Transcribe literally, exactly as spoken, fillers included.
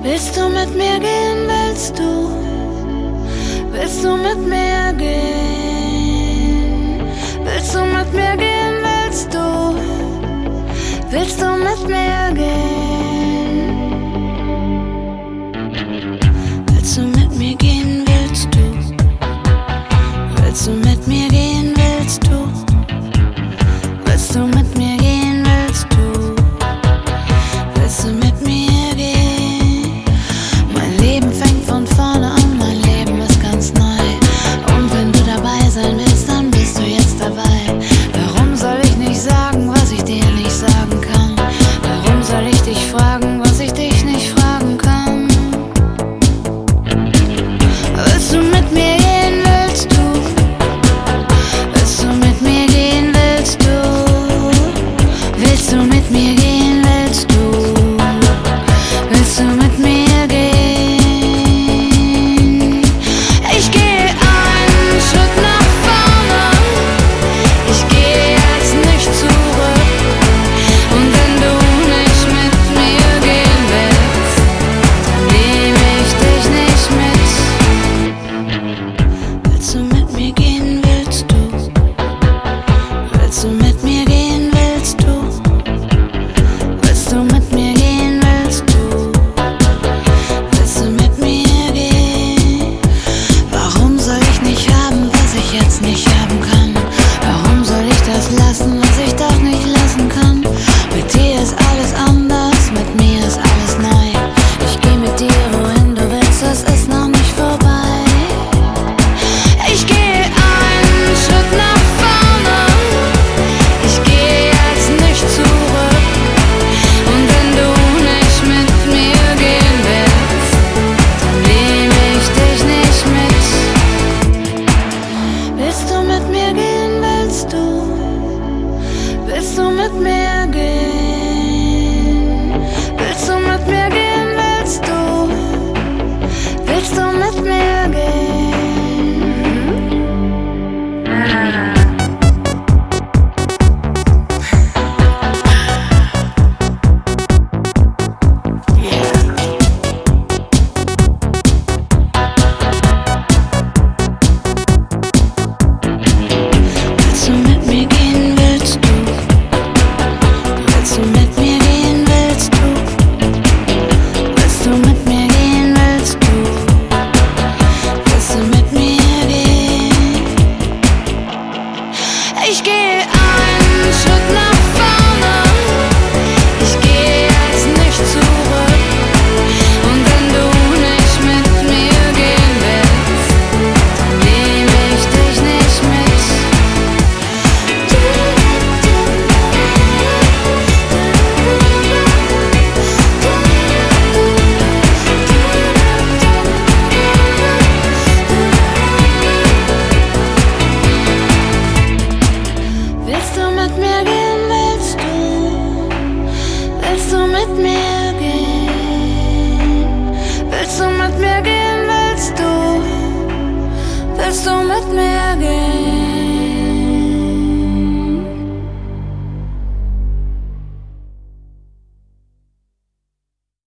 Willst du mit mir gehen, willst du? Willst du mit mir gehen? Willst du mit mir gehen, willst du? Willst du mit mir gehen? Willst du mit mir gehen, willst du? Willst du mit mir gehen, willst du? Willst du mit mir gehen, willst du? Willst du mit mir gehen? Mein Leben fängt von vorne an, mein Leben ist ganz neu. Und wenn du dabei sein willst, dann bist du jetzt dabei. Warum soll ich nicht sagen, was ich dir nicht sagen kann? Warum soll ich dich fragen, was ich dich nicht fragen kann? Willst du mit mir gehen, willst du? Willst du mit mir gehen, willst du? Willst du mit mir gehen, willst du? Willst du mit mir gehen? Ich gehe einen Schritt nach vorne, ich gehe jetzt nicht zurück. Und wenn du nicht mit mir gehen willst, dann nehme ich dich nicht mit. Willst du mit mir gehen, willst du? Willst du mit mir gehen, willst du? Willst du mit mir gehen, willst du? Willst du mit mir gehen? Warum soll ich nicht haben, was ich jetzt nicht haben kann? Warum soll ich das lassen, was ich doch nicht lassen kann? Mit dir ist alles anders, mit mir ist alles neu. Ich geh mit dir, wohin du willst, das ist noch nicht vorbei. Ich gehe einen Schritt nach vorne, ich gehe jetzt nicht zurück. Und wenn du nicht mit mir gehen willst, dann nehme ich dich nicht mit. Willst du mit mir gehen, willst du? Willst du mit mir gehen? Willst du mit mir gehen, willst du? Willst du mit mir gehen? Willst du mit mir gehen, willst du? Willst du mit mir gehen, willst du? Willst du mit mir gehen, willst du? Willst du mit mir gehen? Ich gehe einen Schritt nach vorne, ich gehe jetzt nicht zurück. Und wenn du nicht mit mir gehen willst, dann nehme ich dich nicht mit. Willst du mit mir gehen, willst du? Willst du mit mir gehen? Willst du mit mir gehen, willst du? Willst du mit mir